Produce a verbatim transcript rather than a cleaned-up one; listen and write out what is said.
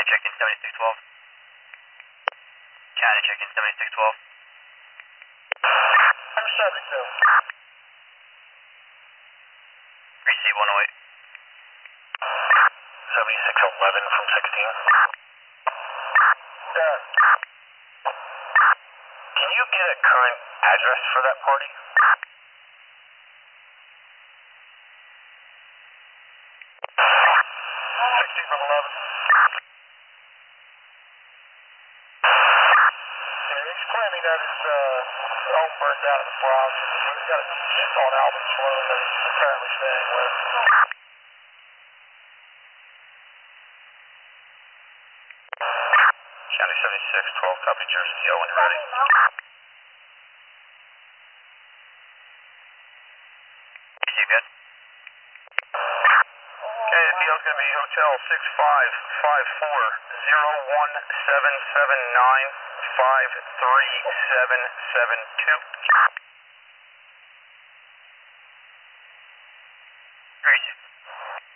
County check-in seventy-six twelve. County check-in seventy-six twelve. I'm seventy-two. Receive one oh eight. seventy-six eleven from sixteen. Done. Can you get a current address for that party? sixteen from eleven. Yeah, he's claiming that his uh, home burned down in the Bronx. He's got a ship on Albert Sloan that he's apparently staying with. County seventy-six twelve, copy Jersey T O when you're ready. Receive good. Okay, the deal's going to be Hotel six five five four zero one seven seven nine five three seven seven two. Receive.